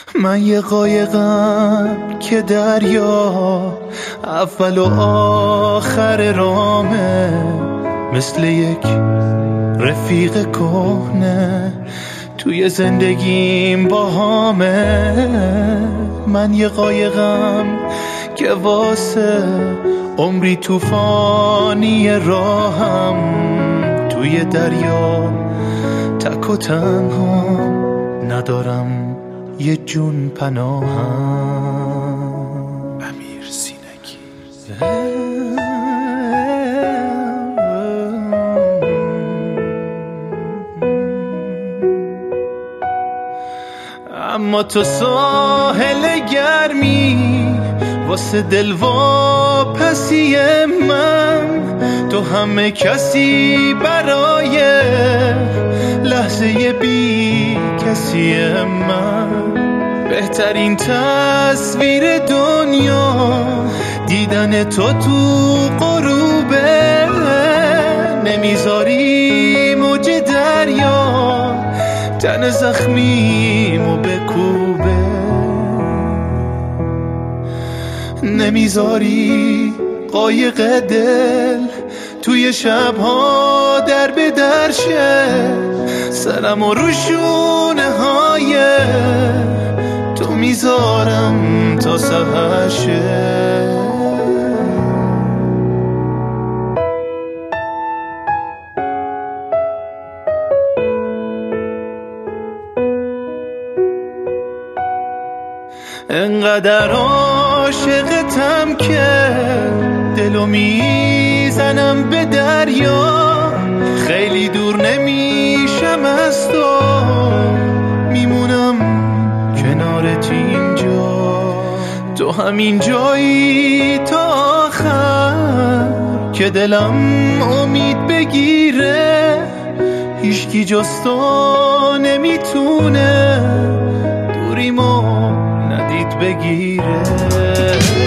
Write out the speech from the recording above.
من یه قایقم که دریا اول و آخر رامه، مثل یک رفیق کهنه توی زندگیم باهامه. من یه قایقم که واسه عمری طوفانی راهم، توی دریا تک و تنها ندارم یه جون پناهم. امیر سینگی. اما تو ساحل گرمی واسه دلواپسی من، تو همه کسی برای لحظه بی کسی من. بهترین تصویر دنیا دیدن تو تو غروبه، نمیذاری موج دریا تن زخمیمو بکوبه، نمیذاری قایق دل توی شبها در به در شه، سرمو رو شونه های تو میذارم تا سحر شه. انقدر عاشقتم که دلو میزنم به دریا، خیلی دور نمیشم از تو، میمونم کنارت اینجا. تو همین جایی تا آخر که دلم امید بگیره، هیچکی جز تو نمیتونه دوریمو ندید بگیره.